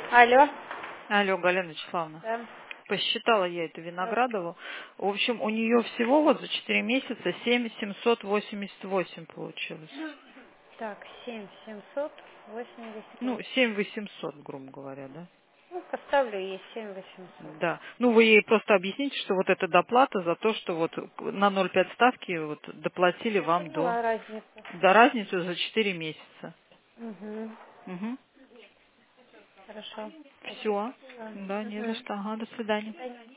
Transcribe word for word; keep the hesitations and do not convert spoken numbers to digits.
Алло. Алло, Галина Вячеславовна. Да. Посчитала я эту Да. Виноградову. В общем, у нее всего вот за четыре месяца семь тысяч семьсот восемьдесят восемь получилось. Так, семь семьсот восемьдесят Ну, восемь. семь тысяч восемьсот, грубо говоря, да? Ну, поставлю ей семь восемьсот. Да. Ну, вы ей просто объясните, что вот эта доплата за то, что вот на ноль целых пять ставки вот доплатили Я вам до, поняла разницу. до разницу за четыре месяца. Угу. Угу. Хорошо. Спасибо. Все. Да. Да, не за Угу. что. Ага, до До свидания. свидания.